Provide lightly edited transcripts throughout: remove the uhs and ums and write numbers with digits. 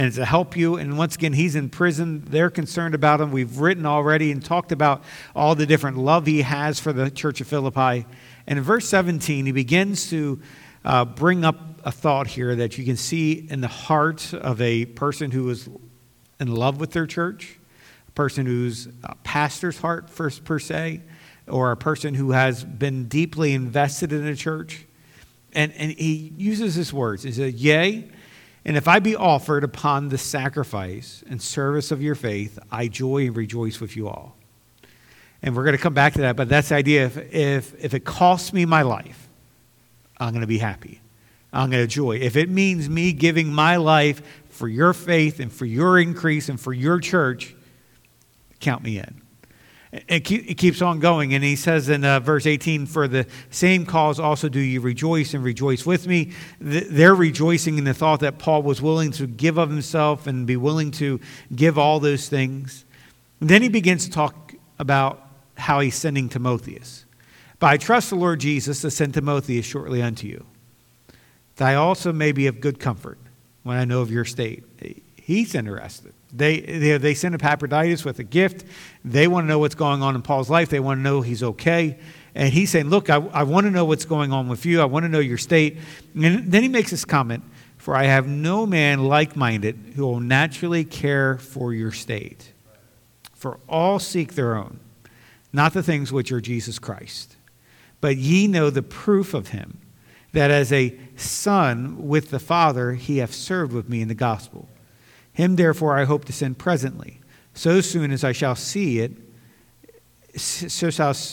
and to help you. And once again, he's in prison. They're concerned about him. We've written already and talked about all the different love he has for the church of Philippi. And in verse 17, he begins to bring up a thought here that you can see in the heart of a person who is in love with their church, a person who's a pastor's heart first per se, or a person who has been deeply invested in a church. And he uses his words. He says, yea, and if I be offered upon the sacrifice and service of your faith, I joy and rejoice with you all. And we're going to come back to that, but that's the idea. If it costs me my life, I'm going to be happy. I'm going to joy. If it means me giving my life for your faith and for your increase and for your church, count me in. It keeps on going, and he says in verse 18, for the same cause also do you rejoice and rejoice with me. They're rejoicing in the thought that Paul was willing to give of himself and be willing to give all those things. And then he begins to talk about how he's sending Timotheus. But I trust the Lord Jesus to send Timotheus shortly unto you, that I also may be of good comfort when I know of your state. He's interested. They send Epaphroditus with a gift. They want to know what's going on in Paul's life. They want to know he's okay. And he's saying, look, I want to know what's going on with you. I want to know your state. And then he makes this comment, for I have no man like-minded who will naturally care for your state. For all seek their own, not the things which are Jesus Christ. But ye know the proof of him, that as a son with the Father he hath served with me in the gospel. Him therefore I hope to send presently, so soon as I shall see it, so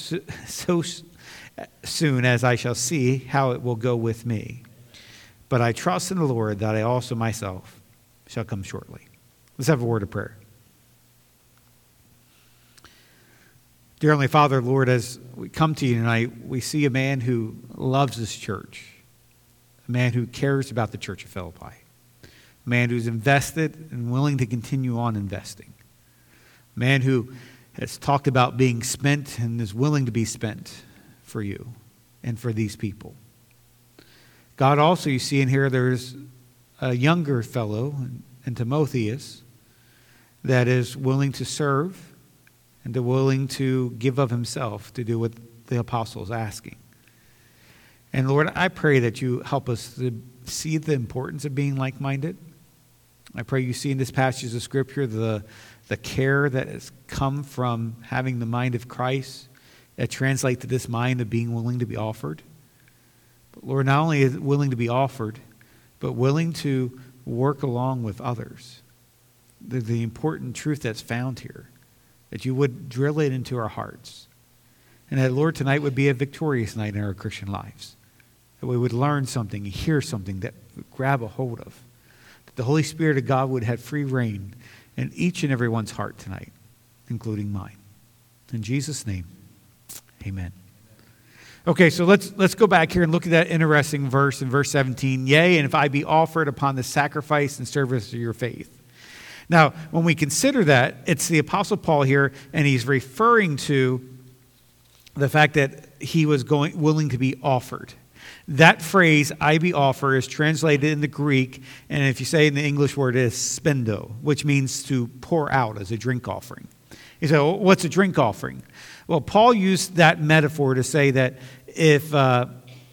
soon as I shall see how it will go with me. But I trust in the Lord that I also myself shall come shortly. Let's have a word of prayer. Dear Heavenly Father, Lord, as we come to you tonight, we see a man who loves this church, a man who cares about the church of Philippi, a man who's invested and willing to continue on investing, a man who has talked about being spent and is willing to be spent for you and for these people. God, also you see in here there's a younger fellow in Timotheus that is willing to serve and willing to give of himself to do what the apostle is asking. And Lord, I pray that you help us to see the importance of being like-minded. I pray you see in this passage of Scripture the care that has come from having the mind of Christ that translates to this mind of being willing to be offered. But Lord, not only is it willing to be offered, but willing to work along with others. The important truth that's found here, that you would drill it into our hearts. And that, Lord, tonight would be a victorious night in our Christian lives. That we would learn something, hear something that we would grab a hold of. That the Holy Spirit of God would have free reign in each and everyone's heart tonight, including mine. In Jesus' name, amen. Okay, so let's go back here and look at that interesting verse in verse 17. Yea, and if I be offered upon the sacrifice and service of your faith. Now, when we consider that, it's the Apostle Paul here, and he's referring to the fact that he was willing to be offered. That phrase, I be offered, is translated in the Greek, and if you say in the English word, it is spendo, which means to pour out as a drink offering. You say, well, what's a drink offering? Well, Paul used that metaphor to say that if the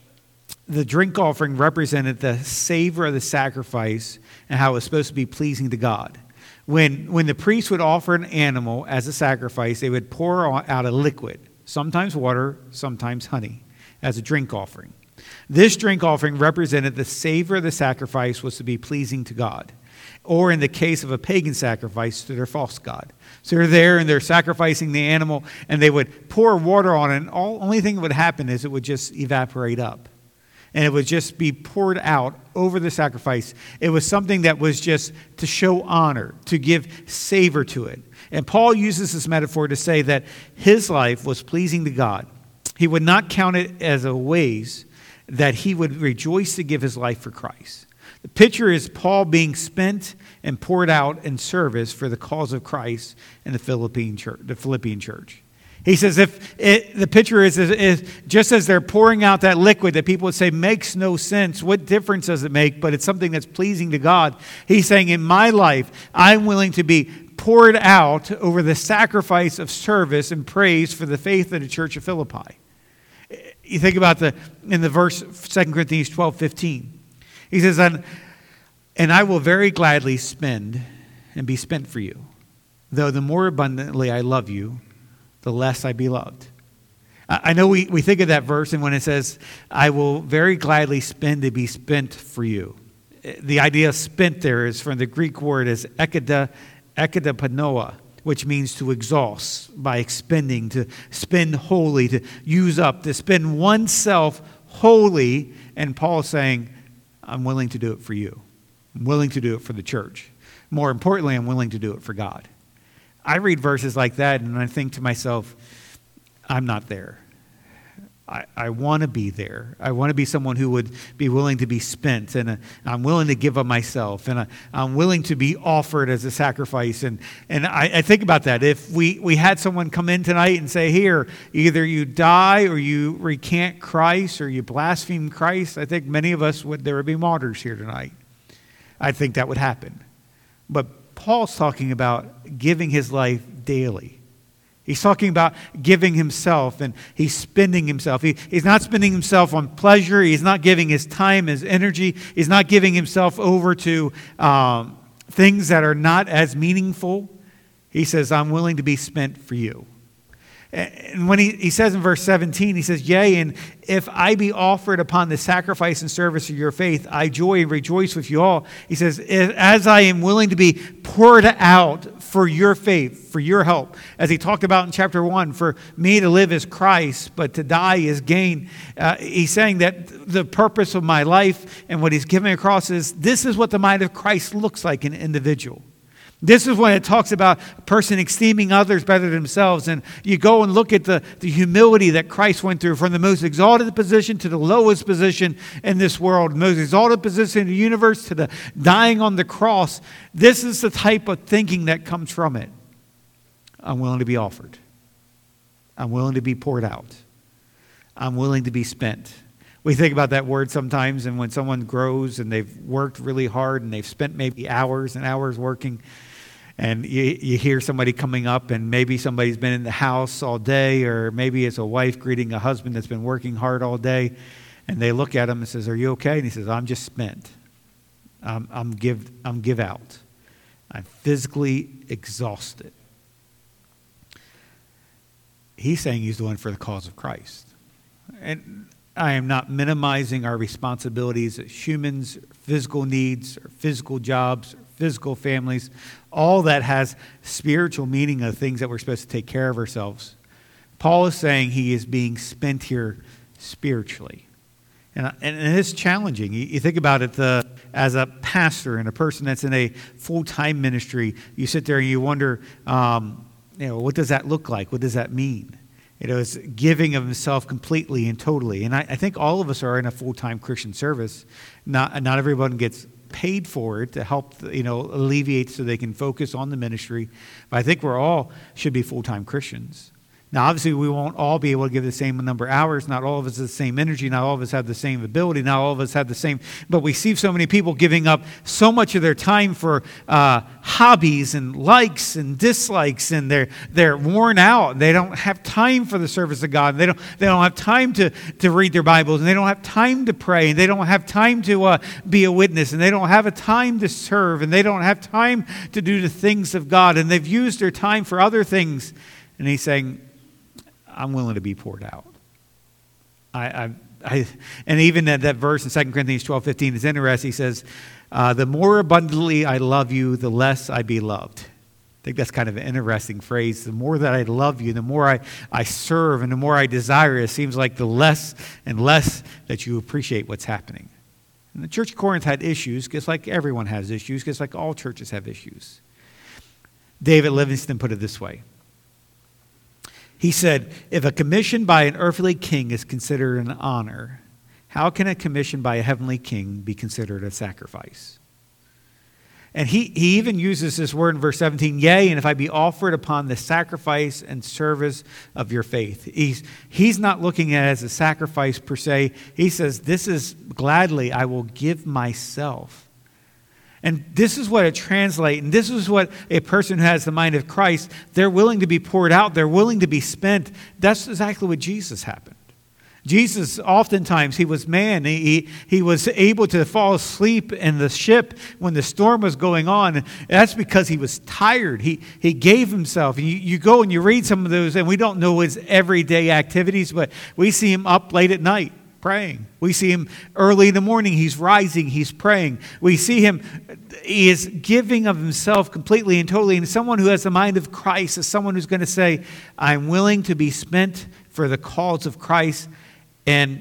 drink offering represented the savor of the sacrifice and how it was supposed to be pleasing to God. When the priest would offer an animal as a sacrifice, they would pour out a liquid, sometimes water, sometimes honey, as a drink offering. This drink offering represented the savor of the sacrifice was to be pleasing to God, or in the case of a pagan sacrifice, to their false god. So they're there and they're sacrificing the animal, and they would pour water on it, and only thing that would happen is it would just evaporate up. And it would just be poured out over the sacrifice. It was something that was just to show honor, to give savor to it. And Paul uses this metaphor to say that his life was pleasing to God. He would not count it as a waste, that he would rejoice to give his life for Christ. The picture is Paul being spent and poured out in service for the cause of Christ in the Philippian church. He says the picture is just as they're pouring out that liquid that people would say makes no sense, what difference does it make? But it's something that's pleasing to God. He's saying, in my life, I'm willing to be poured out over the sacrifice of service and praise for the faith of the church of Philippi. You think about in the verse 2 Corinthians 12:15. He says, and I will very gladly spend and be spent for you, though the more abundantly I love you, the less I be loved. I know we think of that verse, and when it says, I will very gladly spend to be spent for you. The idea of spent there is from the Greek word is ekadapanoa, which means to exhaust by expending, to spend wholly, to use up, to spend oneself wholly. And Paul's saying, I'm willing to do it for you. I'm willing to do it for the church. More importantly, I'm willing to do it for God. I read verses like that and I think to myself, I'm not there. I want to be there. I want to be someone who would be willing to be spent, and I'm willing to give of myself, and I'm willing to be offered as a sacrifice. And I think about that. If we had someone come in tonight and say, here, either you die or you recant Christ or you blaspheme Christ, I think many of us there would be martyrs here tonight. I think that would happen. But Paul's talking about giving his life daily. He's talking about giving himself, and he's spending himself. He's not spending himself on pleasure. He's not giving his time, his energy. He's not giving himself over to things that are not as meaningful. He says, I'm willing to be spent for you. And when he says in verse 17, he says, yea, and if I be offered upon the sacrifice and service of your faith, I joy and rejoice with you all. He says, as I am willing to be poured out for your faith, for your help. As he talked about in chapter 1, for me to live is Christ, but to die is gain. He's saying that the purpose of my life and what he's giving across is, this is what the mind of Christ looks like in an individual. This is when it talks about a person esteeming others better than themselves. And you go and look at the humility that Christ went through from the most exalted position to the lowest position in this world, the most exalted position in the universe to the dying on the cross. This is the type of thinking that comes from it. I'm willing to be offered. I'm willing to be poured out. I'm willing to be spent. We think about that word sometimes, and when someone grows and they've worked really hard and they've spent maybe hours and hours working, and you hear somebody coming up, and maybe somebody's been in the house all day, or maybe it's a wife greeting a husband that's been working hard all day, and they look at him and says, are you okay? And he says, I'm just spent. I'm give out. I'm physically exhausted. He's saying he's doing it for the cause of Christ. And I am not minimizing our responsibilities as humans, physical needs, or physical jobs, or physical families. All that has spiritual meaning of things that we're supposed to take care of ourselves. Paul is saying he is being spent here spiritually. And it is challenging. You think about it as a pastor and a person that's in a full-time ministry. You sit there and you wonder, what does that look like? What does that mean? It's giving of himself completely and totally. And I think all of us are in a full-time Christian service. Not everyone gets paid for it to help, alleviate so they can focus on the ministry. But I think we're all should be full-time Christians. Now, obviously, we won't all be able to give the same number of hours. Not all of us have the same energy. Not all of us have the same ability. Not all of us have the same. But we see so many people giving up so much of their time for hobbies and likes and dislikes, and they're worn out. They don't have time for the service of God. They don't have time to read their Bibles, and they don't have time to pray, and they don't have time to be a witness, and they don't have a time to serve, and they don't have time to do the things of God, and they've used their time for other things. And he's saying, I'm willing to be poured out. And even that verse in 2 Corinthians 12:15 is interesting. He says, the more abundantly I love you, the less I be loved. I think that's kind of an interesting phrase. The more that I love you, the more I serve, and the more I desire, it seems like the less and less that you appreciate what's happening. And the church of Corinth had issues, just like everyone has issues, just like all churches have issues. David Livingston put it this way. He said, if a commission by an earthly king is considered an honor, how can a commission by a heavenly king be considered a sacrifice? And he even uses this word in verse 17, yea, and if I be offered upon the sacrifice and service of your faith. He's not looking at it as a sacrifice per se. He says, this is gladly I will give myself. And this is what it translates, and this is what a person who has the mind of Christ, they're willing to be poured out, they're willing to be spent. That's exactly what Jesus happened. Jesus, oftentimes, he was man. He was able to fall asleep in the ship when the storm was going on. And that's because he was tired. He gave himself. You go and you read some of those, and we don't know his everyday activities, but we see him up late at night praying. We see him early in the morning. He's rising. He's praying. We see him. He is giving of himself completely and totally. And someone who has the mind of Christ is someone who's going to say, I'm willing to be spent for the cause of Christ. And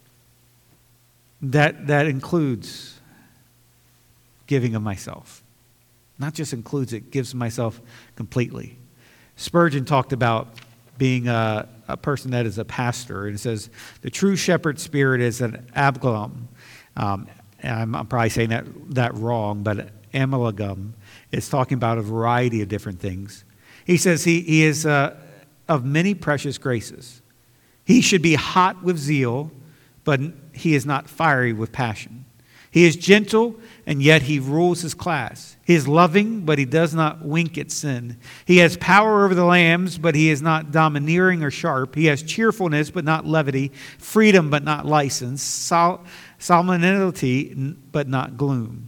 that includes giving of myself. Not just includes it, gives myself completely. Spurgeon talked about being a person that is a pastor. And it says, the true shepherd spirit is an amalgam. And I'm probably saying that wrong, but amalgam is talking about a variety of different things. He says he is of many precious graces. He should be hot with zeal, but he is not fiery with passion. He is gentle, and yet he rules his class. He is loving, but he does not wink at sin. He has power over the lambs, but he is not domineering or sharp. He has cheerfulness, but not levity. Freedom, but not license. Solemnity, but not gloom.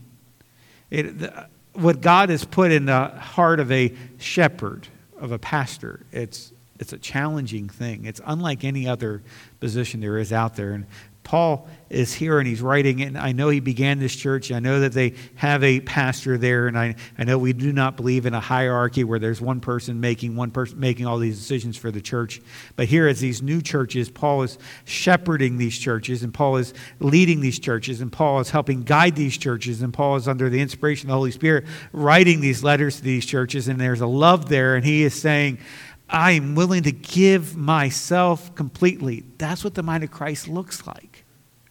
What God has put in the heart of a shepherd, of a pastor, it's a challenging thing. It's unlike any other position there is out there. And Paul is here and he's writing, and I know he began this church. I know that they have a pastor there, and I know we do not believe in a hierarchy where there's one person making all these decisions for the church. But here as these new churches, Paul is shepherding these churches, and Paul is leading these churches, and Paul is helping guide these churches, and Paul is under the inspiration of the Holy Spirit writing these letters to these churches, and there's a love there, and he is saying, I am willing to give myself completely. That's what the mind of Christ looks like.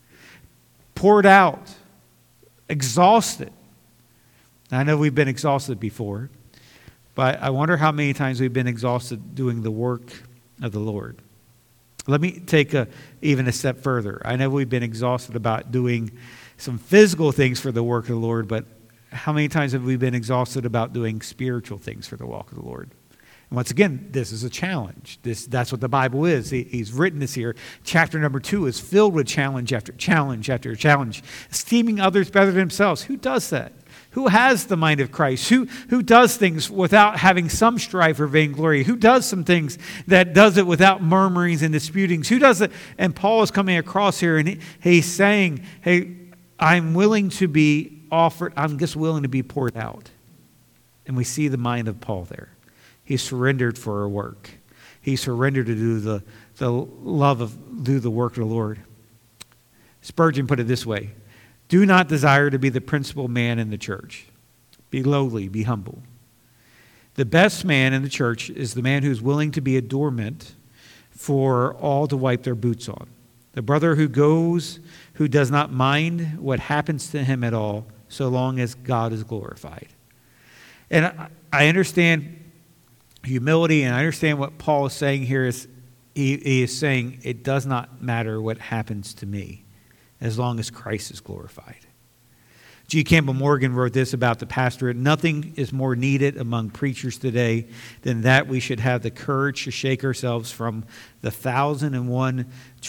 Poured out, exhausted. I know we've been exhausted before, but I wonder how many times we've been exhausted doing the work of the Lord. Let me take even a step further. I know we've been exhausted about doing some physical things for the work of the Lord, but how many times have we been exhausted about doing spiritual things for the walk of the Lord? And once again, this is a challenge. That's what the Bible is. He's written this here. Chapter number 2 is filled with challenge after challenge after challenge. Esteeming others better than themselves. Who does that? Who has the mind of Christ? Who does things without having some strife or vainglory? Who does some things that does it without murmurings and disputings? Who does it? And Paul is coming across here and he's saying, hey, I'm willing to be offered. I'm just willing to be poured out. And we see the mind of Paul there. He surrendered for a work. He surrendered to do the work of the Lord. Spurgeon put it this way: do not desire to be the principal man in the church. Be lowly, be humble. The best man in the church is the man who's willing to be a doormat for all to wipe their boots on. The brother who goes, who does not mind what happens to him at all, so long as God is glorified. And I understand humility, and I understand what Paul is saying here is he is saying it does not matter what happens to me as long as Christ is glorified. G. Campbell Morgan wrote this about the pastorate: nothing is more needed among preachers today than that we should have the courage to shake ourselves from the 1,001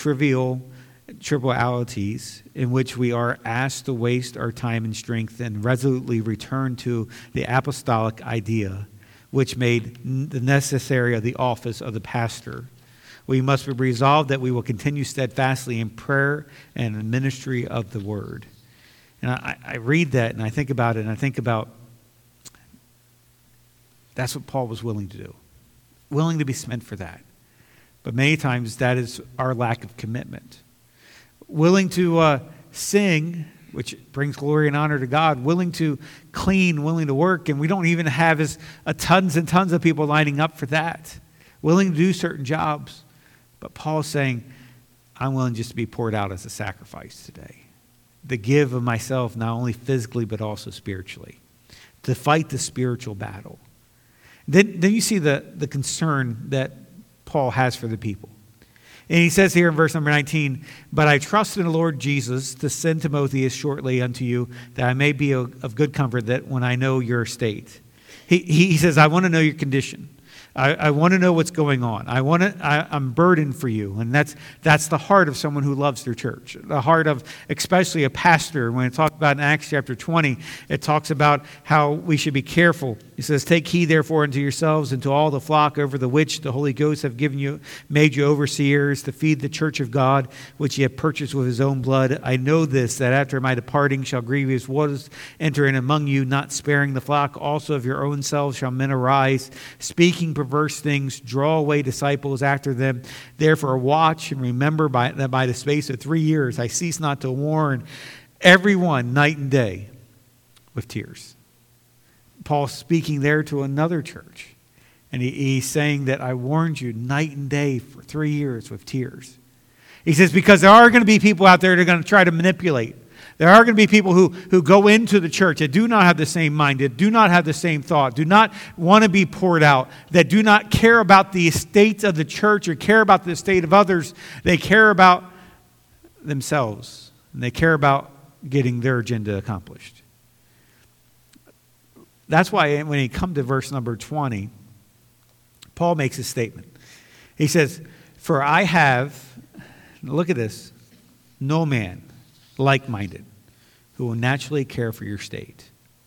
trivialities in which we are asked to waste our time and strength, and resolutely return to the apostolic idea which made the necessary of the office of the pastor. We must be resolved that we will continue steadfastly in prayer and the ministry of the word. And I read that and I think about it, and I think about that's what Paul was willing to do. Willing to be spent for that. But many times that is our lack of commitment. Willing to sing, which brings glory and honor to God, willing to clean, willing to work, and we don't even have tons and tons of people lining up for that. Willing to do certain jobs. But Paul's saying, I'm willing just to be poured out as a sacrifice today. The give of myself, not only physically, but also spiritually. to fight the spiritual battle. Then you see the concern that Paul has for the people. And he says here in verse number 19, "But I trust in the Lord Jesus to send Timotheus shortly unto you, that I may be of good comfort that when I know your state." He says, I want to know your condition. I want to know what's going on. I'm burdened for you. And that's the heart of someone who loves their church. The heart of especially a pastor. When it talks about in Acts chapter 20, it talks about how we should be careful. He says, "Take heed therefore unto yourselves and to all the flock over the which the Holy Ghost have made you overseers to feed the church of God, which he hath purchased with his own blood. I know this, that after my departing shall grievous waters enter in among you, not sparing the flock. Also of your own selves shall men arise, speaking perverse things, draw away disciples after them. Therefore watch and remember that by the space of 3 years I cease not to warn everyone night and day with tears." Paul's speaking there to another church. And he's saying that I warned you night and day for 3 years with tears. He says, because there are going to be people out there that are going to try to manipulate. There are going to be people who go into the church that do not have the same mind, that do not have the same thought, do not want to be poured out, that do not care about the estate of the church or care about the estate of others. They care about themselves, and they care about getting their agenda accomplished. That's why when you come to verse number 20, Paul makes a statement. He says, "For I have," look at this, "no man like-minded who will naturally care for your state."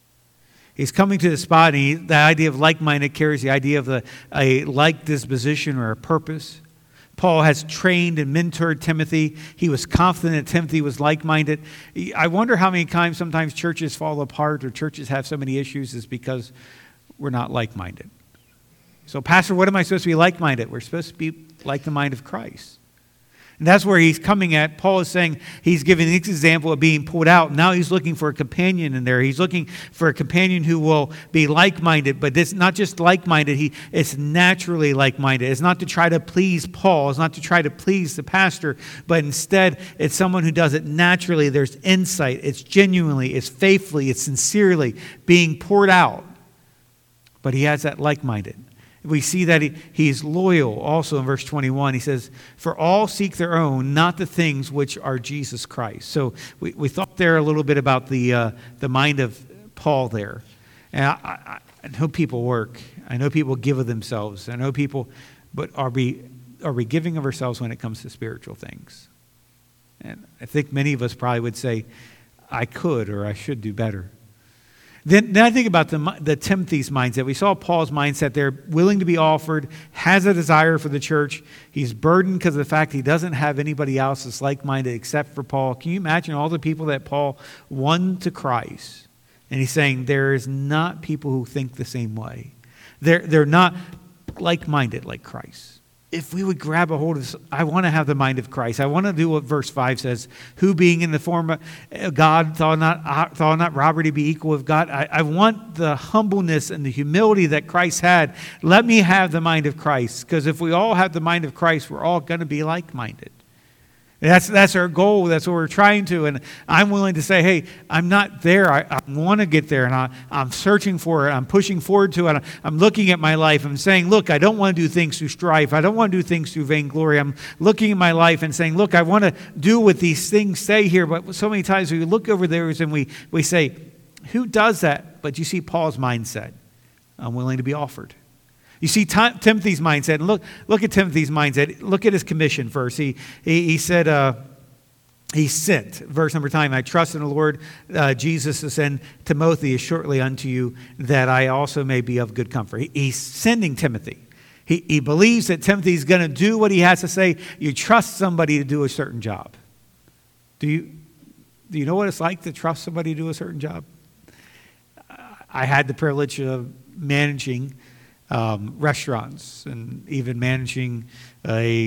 He's coming to the spot, and the idea of like-minded carries the idea of a like disposition or a purpose. Paul has trained and mentored Timothy. He was confident that Timothy was like-minded. I wonder how many times sometimes churches fall apart or churches have so many issues is because we're not like-minded. So, Pastor, what am I supposed to be like-minded? We're supposed to be like the mind of Christ. And that's where he's coming at. Paul is saying he's giving this example of being pulled out. Now he's looking for a companion in there. He's looking for a companion who will be like-minded. But it's not just like-minded. It's naturally like-minded. It's not to try to please Paul. It's not to try to please the pastor. But instead, it's someone who does it naturally. There's insight. It's genuinely. It's faithfully. It's sincerely being poured out. But he has that like-minded. We see that he's loyal also in verse 21. He says, "For all seek their own, not the things which are Jesus Christ." So we thought there a little bit about the mind of Paul there. And I know people work. I know people give of themselves. I know people, but are we giving of ourselves when it comes to spiritual things? And I think many of us probably would say, I could or I should do better. Then I think about the Timothy's mindset. We saw Paul's mindset there, willing to be offered, has a desire for the church. He's burdened because of the fact he doesn't have anybody else that's like-minded except for Paul. Can you imagine all the people that Paul won to Christ? And he's saying there is not people who think the same way. They're not like-minded like Christ. If we would grab a hold of this, I want to have the mind of Christ. I want to do what verse 5 says, "Who being in the form of God thought not robbery to be equal with God." I want the humbleness and the humility that Christ had. Let me have the mind of Christ, because if we all have the mind of Christ, we're all going to be like-minded. That's our goal. That's what we're trying to. And I'm willing to say, hey, I'm not there. I want to get there. And I'm searching for it. I'm pushing forward to it. I'm looking at my life. I'm saying, look, I don't want to do things through strife. I don't want to do things through vainglory. I'm looking at my life and saying, look, I want to do what these things say here. But so many times we look over there and we say, who does that? But you see Paul's mindset. I'm willing to be offered. You see Timothy's mindset, and look at Timothy's mindset. Look at his commission first. He said, he sent, verse number 9, "I trust in the Lord Jesus to send Timothy shortly unto you, that I also may be of good comfort." He's sending Timothy. He believes that Timothy's going to do what he has to say. You trust somebody to do a certain job. Do you know what it's like to trust somebody to do a certain job? I had the privilege of managing restaurants and even managing a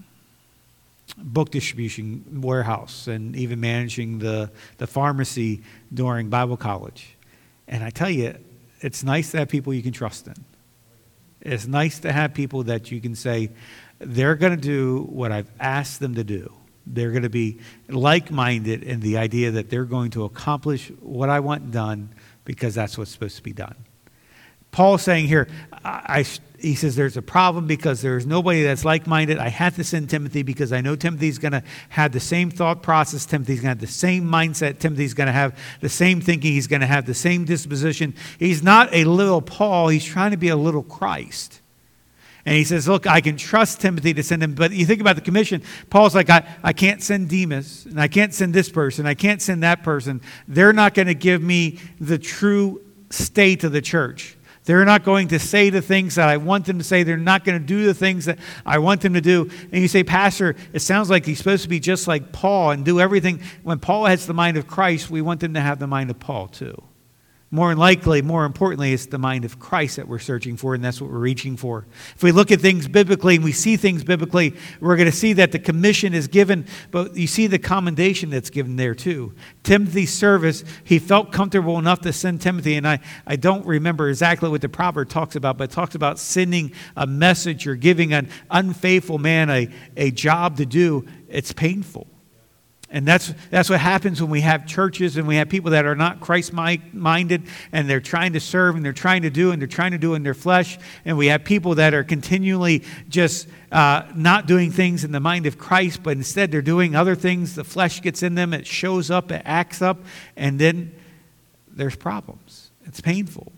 book distribution warehouse and even managing the pharmacy during Bible college. And I tell you, it's nice to have people you can trust in. It's nice to have people that you can say, they're going to do what I've asked them to do. They're going to be like-minded in the idea that they're going to accomplish what I want done because that's what's supposed to be done. Paul's saying here, he says there's a problem because there's nobody that's like-minded. I had to send Timothy because I know Timothy's going to have the same thought process. Timothy's going to have the same mindset. Timothy's going to have the same thinking. He's going to have the same disposition. He's not a little Paul. He's trying to be a little Christ. And he says, look, I can trust Timothy to send him. But you think about the commission. Paul's like, I can't send Demas, and I can't send this person. I can't send that person. They're not going to give me the true state of the church. They're not going to say the things that I want them to say. They're not going to do the things that I want them to do. And you say, Pastor, it sounds like he's supposed to be just like Paul and do everything. When Paul has the mind of Christ, we want them to have the mind of Paul too. More importantly, it's the mind of Christ that we're searching for, and that's what we're reaching for. If we look at things biblically and we see things biblically, we're going to see that the commission is given, but you see the commendation that's given there too. Timothy's service, he felt comfortable enough to send Timothy, and I don't remember exactly what the proverb talks about, but it talks about sending a message or giving an unfaithful man a job to do. It's painful. And that's what happens when we have churches and we have people that are not Christ-minded and they're trying to serve and they're trying to do and they're trying to do in their flesh. And we have people that are continually just not doing things in the mind of Christ, but instead they're doing other things. The flesh gets in them, it shows up, it acts up, and then there's problems. It's painful.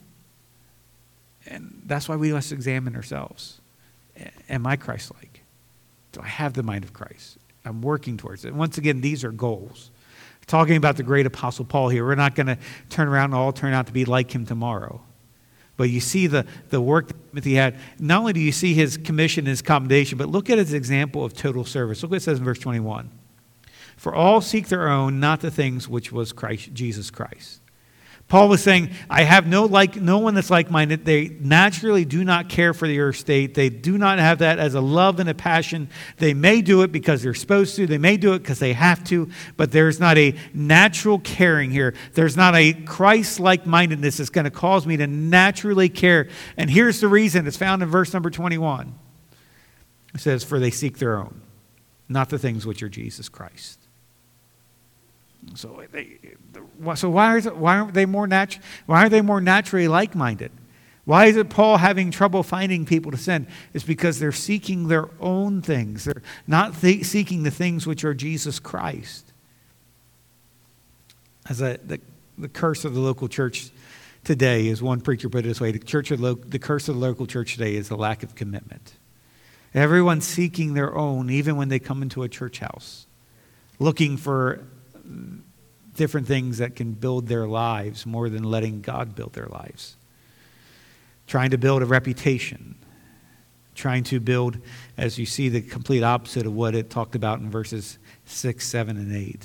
And that's why we must examine ourselves. Am I Christ-like? Do I have the mind of Christ? I'm working towards it. Once again, these are goals. Talking about the great Apostle Paul here, we're not going to turn around and all turn out to be like him tomorrow. But you see the work that Timothy had. Not only do you see his commission and his commendation, but look at his example of total service. Look what it says in verse 21. For all seek their own, not the things which was Jesus Christ. Paul was saying, I have no one that's like-minded. They naturally do not care for the earth state. They do not have that as a love and a passion. They may do it because they're supposed to. They may do it because they have to. But there's not a natural caring here. There's not a Christ-like-mindedness that's going to cause me to naturally care. And here's the reason. It's found in verse number 21. It says, for they seek their own, not the things which are Jesus Christ. So why aren't they more naturally like-minded? Why is it Paul having trouble finding people to send? It's because they're seeking their own things. They're not seeking the things which are Jesus Christ. As the curse of the local church today, as one preacher put it this way, the curse of the local church today is a lack of commitment. Everyone's seeking their own, even when they come into a church house, looking for different things that can build their lives more than letting God build their lives. Trying to build a reputation. Trying to build, as you see, the complete opposite of what it talked about in verses 6, 7, and 8.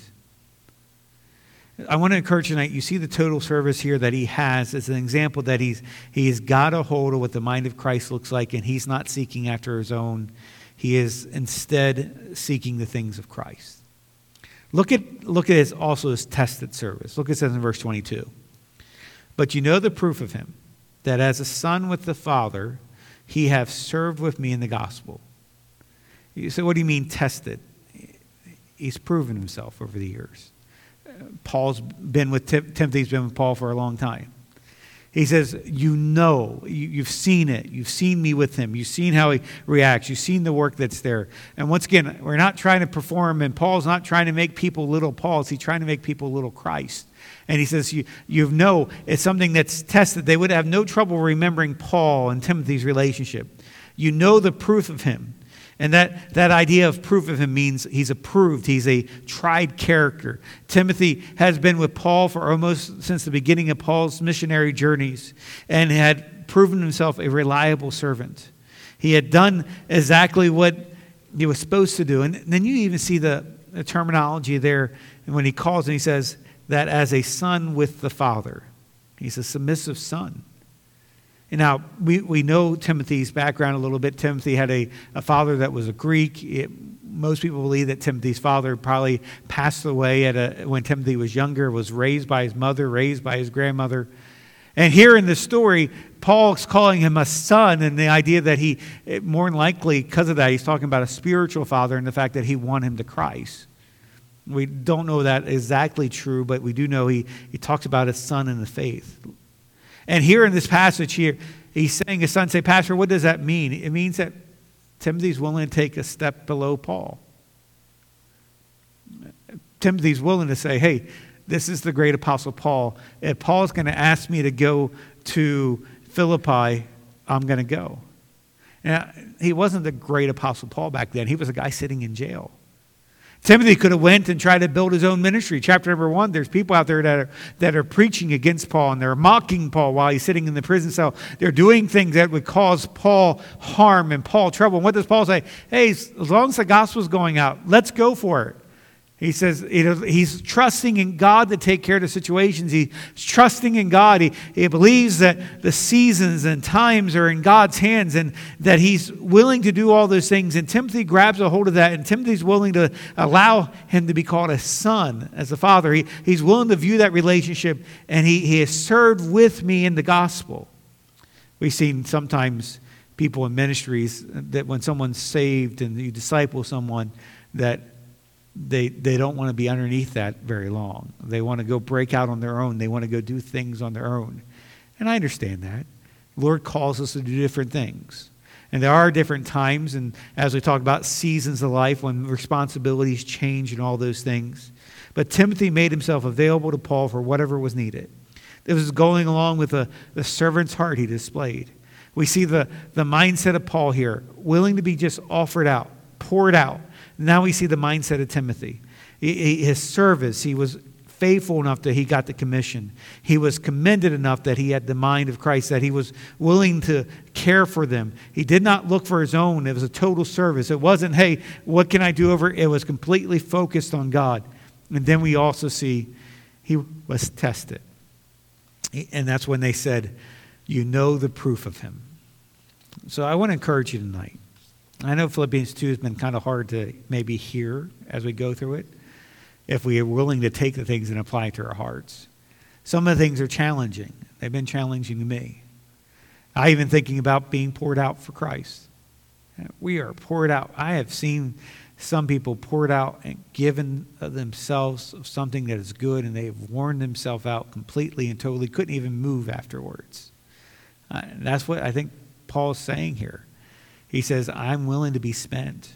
I want to encourage you tonight, you see the total service here that he has as an example that he's got a hold of what the mind of Christ looks like, and he's not seeking after his own. He is instead seeking the things of Christ. Look at his tested service. Look, it says in verse 22. But you know the proof of him, that as a son with the Father, he hath served with me in the gospel. You say, what do you mean tested? He's proven himself over the years. Paul's been with Timothy's been with Paul for a long time. He says, you've seen it. You've seen me with him. You've seen how he reacts. You've seen the work that's there. And once again, we're not trying to perform, and Paul's not trying to make people little Pauls. He's trying to make people little Christ. And he says, you know, it's something that's tested. They would have no trouble remembering Paul and Timothy's relationship. You know the proof of him. And that idea of proof of him means he's approved. He's a tried character. Timothy has been with Paul for almost since the beginning of Paul's missionary journeys and had proven himself a reliable servant. He had done exactly what he was supposed to do. And then you even see the terminology there when he calls and he says that as a son with the Father. He's a submissive son. And now, we know Timothy's background a little bit. Timothy had a father that was a Greek. Most people believe that Timothy's father probably passed away when Timothy was younger, was raised by his mother, raised by his grandmother. And here in this story, Paul's calling him a son, and the idea that more than likely, because of that, he's talking about a spiritual father and the fact that he won him to Christ. We don't know that exactly true, but we do know he talks about his son in the faith. And here in this passage here, he's saying his son, say, Pastor, what does that mean? It means that Timothy's willing to take a step below Paul. Timothy's willing to say, hey, this is the great apostle Paul. If Paul's going to ask me to go to Philippi, I'm going to go. Now, he wasn't the great apostle Paul back then. He was a guy sitting in jail. Timothy could have went and tried to build his own ministry. Chapter number 1, there's people out there that are preaching against Paul, and they're mocking Paul while he's sitting in the prison cell. They're doing things that would cause Paul harm and Paul trouble. And what does Paul say? Hey, as long as the gospel's going out, let's go for it. He says he's trusting in God to take care of the situations. He's trusting in God. He believes that the seasons and times are in God's hands and that he's willing to do all those things. And Timothy grabs a hold of that, and Timothy's willing to allow him to be called a son as a father. He's willing to view that relationship, and he has served with me in the gospel. We've seen sometimes people in ministries that when someone's saved and you disciple someone, that they don't want to be underneath that very long. They want to go break out on their own. They want to go do things on their own. And I understand that. The Lord calls us to do different things. And there are different times, and as we talk about seasons of life, when responsibilities change and all those things. But Timothy made himself available to Paul for whatever was needed. It was going along with the servant's heart he displayed. We see the mindset of Paul here, willing to be just offered out, poured out. Now we see the mindset of Timothy. His service, he was faithful enough that he got the commission. He was commended enough that he had the mind of Christ, that he was willing to care for them. He did not look for his own. It was a total service. It wasn't, hey, what can I do over? It was completely focused on God. And then we also see he was tested. And that's when they said, you know the proof of him. So I want to encourage you tonight. I know Philippians 2 has been kind of hard to maybe hear as we go through it, if we are willing to take the things and apply it to our hearts. Some of the things are challenging. They've been challenging to me. I even thinking about being poured out for Christ. We are poured out. I have seen some people poured out and given themselves of something that is good, and they have worn themselves out completely and totally, couldn't even move afterwards. And that's what I think Paul's saying here. He says, I'm willing to be spent.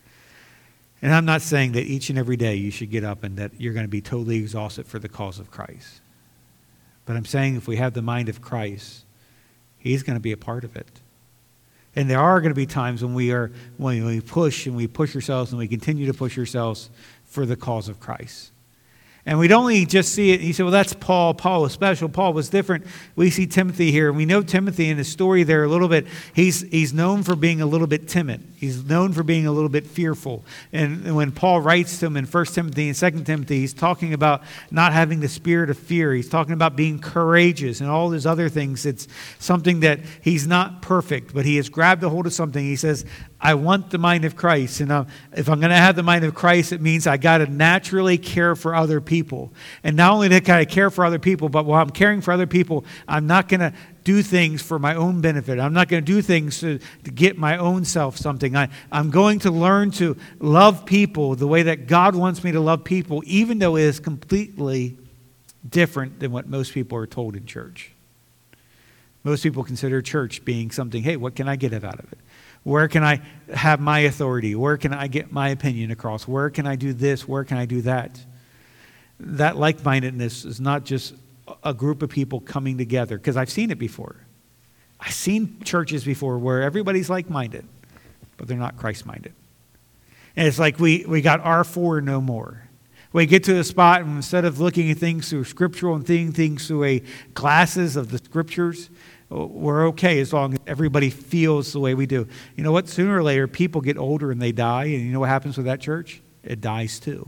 And I'm not saying that each and every day you should get up and that you're going to be totally exhausted for the cause of Christ. But I'm saying if we have the mind of Christ, he's going to be a part of it. And there are going to be times when we push ourselves and we continue to push ourselves for the cause of Christ. And we'd only just see it. He said, well, that's Paul. Paul was special. Paul was different. We see Timothy here. And we know Timothy in his story there a little bit. He's known for being a little bit timid. He's known for being a little bit fearful. And when Paul writes to him in 1 Timothy and 2 Timothy, he's talking about not having the spirit of fear. He's talking about being courageous and all those other things. It's something that he's not perfect, but he has grabbed a hold of something. He says, I want the mind of Christ. And if I'm going to have the mind of Christ, it means I got to naturally care for other people. And not only that I care for other people, but while I'm caring for other people, I'm not going to do things for my own benefit. I'm not going to do things to get my own self something. I'm going to learn to love people the way that God wants me to love people, even though it is completely different than what most people are told in church. Most people consider church being something, hey, what can I get out of it? Where can I have my authority? Where can I get my opinion across? Where can I do this? Where can I do that? That like-mindedness is not just a group of people coming together, because I've seen it before. I've seen churches before where everybody's like-minded, but they're not Christ-minded. And it's like we got R4 no more. We get to a spot and instead of looking at things through scriptural and seeing things through a glasses of the scriptures, we're okay as long as everybody feels the way we do. You know what? Sooner or later, people get older and they die. And you know what happens with that church? It dies too.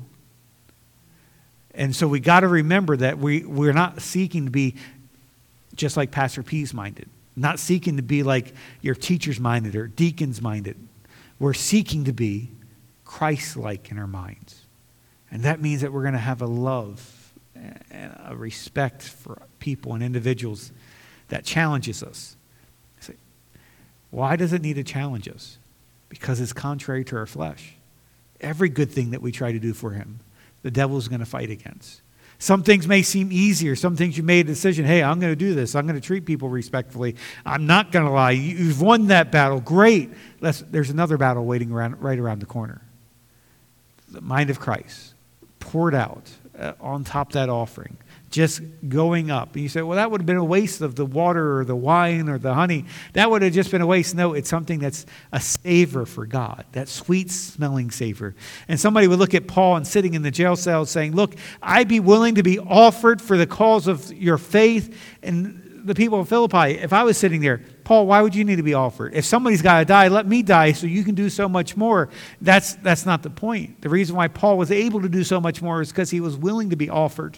And so we got to remember that we're not seeking to be just like Pastor P's minded. Not seeking to be like your teacher's minded or deacon's minded. We're seeking to be Christ-like in our minds. And that means that we're going to have a love and a respect for people and individuals that challenges us. Why does it need to challenge us? Because it's contrary to our flesh. Every good thing that we try to do for him, the devil's going to fight against. Some things may seem easier. Some things you made a decision, hey, I'm going to do this. I'm going to treat people respectfully. I'm not going to lie. You've won that battle. Great. There's another battle waiting right around the corner. The mind of Christ poured out on top of that offering, just going up. And you say, well, that would have been a waste of the water or the wine or the honey. That would have just been a waste. No, it's something that's a savor for God, that sweet-smelling savor. And somebody would look at Paul and sitting in the jail cell saying, look, I'd be willing to be offered for the cause of your faith. And the people of Philippi, if I was sitting there, Paul, why would you need to be offered? If somebody's got to die, let me die so you can do so much more. That's not the point. The reason why Paul was able to do so much more is because he was willing to be offered.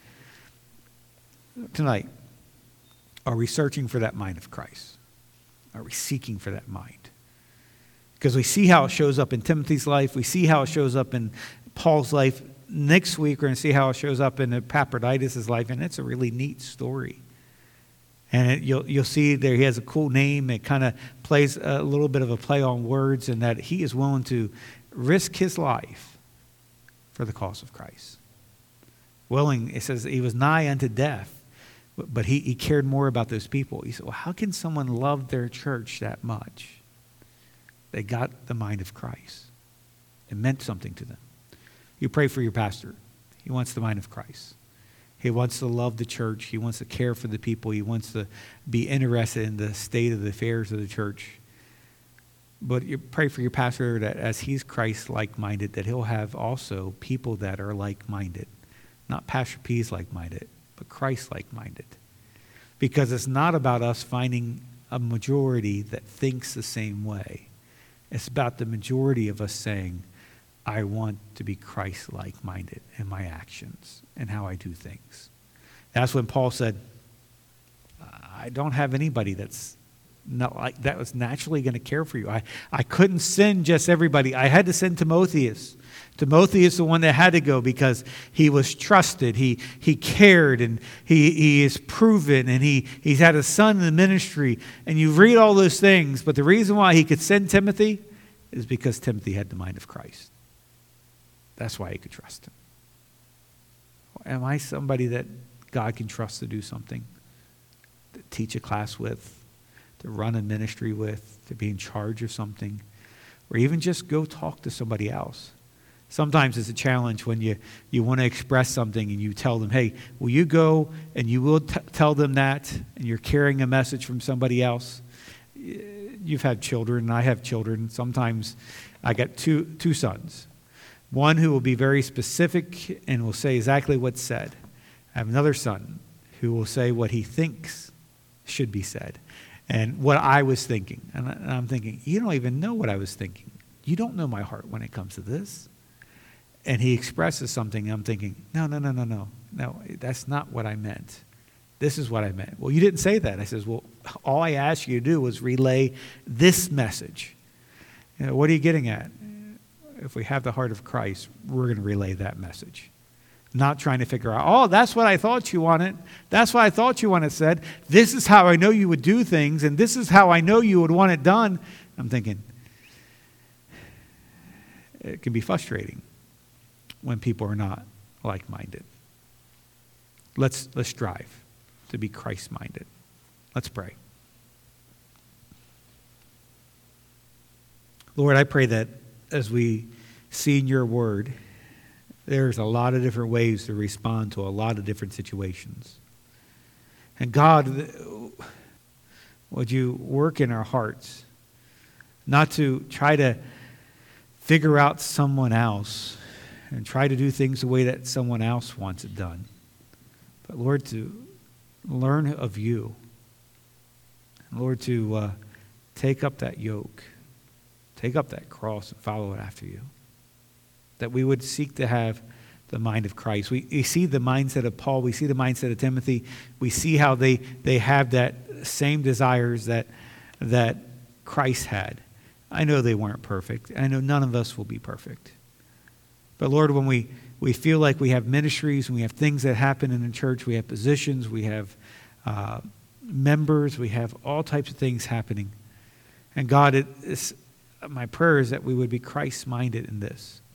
Tonight, are we searching for that mind of Christ? Are we seeking for that mind? Because we see how it shows up in Timothy's life. We see how it shows up in Paul's life. Next week, we're going to see how it shows up in Epaphroditus' life, and it's a really neat story. And you'll see there he has a cool name. It kind of plays a little bit of a play on words, in that he is willing to risk his life for the cause of Christ. Willing, it says he was nigh unto death. But he cared more about those people. He said, well, how can someone love their church that much? They got the mind of Christ. It meant something to them. You pray for your pastor. He wants the mind of Christ. He wants to love the church. He wants to care for the people. He wants to be interested in the state of the affairs of the church. But you pray for your pastor that as he's Christ-like-minded, that he'll have also people that are like-minded. Not Pastor P's like-minded, but Christ-like-minded. Because it's not about us finding a majority that thinks the same way. It's about the majority of us saying, I want to be Christ-like-minded in my actions and how I do things. That's when Paul said, I don't have anybody that's not like that was naturally going to care for you. I couldn't send just everybody. I had to send Timotheus. Timotheus is the one that had to go because he was trusted. He cared, and he is proven, and he's had a son in the ministry. And you read all those things, but the reason why he could send Timothy is because Timothy had the mind of Christ. That's why he could trust him. Am I somebody that God can trust to do something? To teach a class with, to run a ministry with, to be in charge of something, or even just go talk to somebody else. Sometimes it's a challenge when you want to express something and you tell them, hey, will you go and you will tell them that, and you're carrying a message from somebody else. You've had children, and I have children. Sometimes I got two sons. One who will be very specific and will say exactly what's said. I have another son who will say what he thinks should be said and what I was thinking. And I'm thinking, you don't even know what I was thinking. You don't know my heart when it comes to this. And he expresses something, and I'm thinking, no, that's not what I meant. This is what I meant. Well, you didn't say that. I says, well, all I asked you to do was relay this message. You know, what are you getting at? If we have the heart of Christ, we're going to relay that message. Not trying to figure out, oh, that's what I thought you wanted. That's what I thought you wanted said. This is how I know you would do things, and this is how I know you would want it done. I'm thinking, it can be frustrating when people are not like-minded. Let's strive to be Christ-minded. Let's pray. Lord, I pray that as we see in your word, there's a lot of different ways to respond to a lot of different situations. And God, would you work in our hearts not to try to figure out someone else and try to do things the way that someone else wants it done, but Lord, to learn of you. And Lord, to take up that yoke, take up that cross and follow it after you. That we would seek to have the mind of Christ. We see the mindset of Paul. We see the mindset of Timothy. We see how they have that same desires that Christ had. I know they weren't perfect. I know none of us will be perfect. But Lord, when we feel like we have ministries and we have things that happen in the church, we have positions, we have members, we have all types of things happening. And God, my prayer is that we would be Christ-minded in this.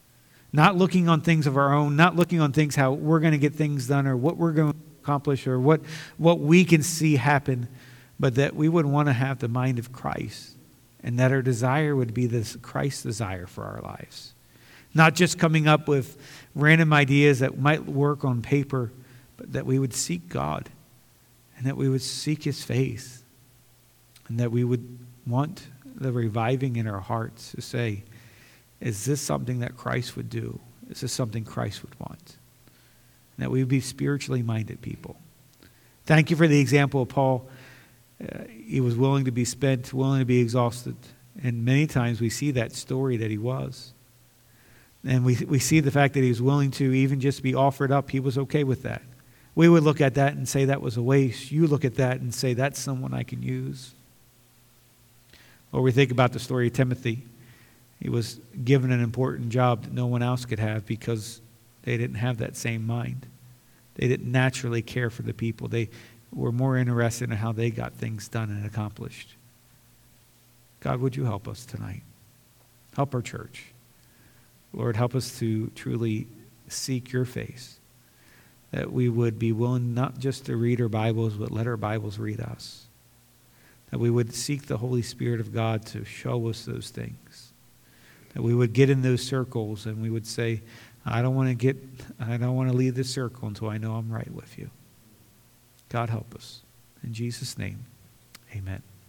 Not looking on things of our own, not looking on things how we're going to get things done or what we're going to accomplish or what we can see happen, but that we would want to have the mind of Christ, and that our desire would be this Christ's desire for our lives. Not just coming up with random ideas that might work on paper, but that we would seek God and that we would seek His face and that we would want the reviving in our hearts to say, is this something that Christ would do? Is this something Christ would want? And that we would be spiritually minded people. Thank you for the example of Paul. He was willing to be spent, willing to be exhausted. And many times we see that story that he was. And we see the fact that he was willing to even just be offered up. He was okay with that. We would look at that and say that was a waste. You look at that and say that's someone I can use. Or we think about the story of Timothy. He was given an important job that no one else could have because they didn't have that same mind. They didn't naturally care for the people. They were more interested in how they got things done and accomplished. God, would you help us tonight? Help our church. Lord, help us to truly seek your face. That we would be willing not just to read our Bibles, but let our Bibles read us. That we would seek the Holy Spirit of God to show us those things. That we would get in those circles and we would say, I don't want to leave this circle until I know I'm right with you. God help us. In Jesus' name, amen.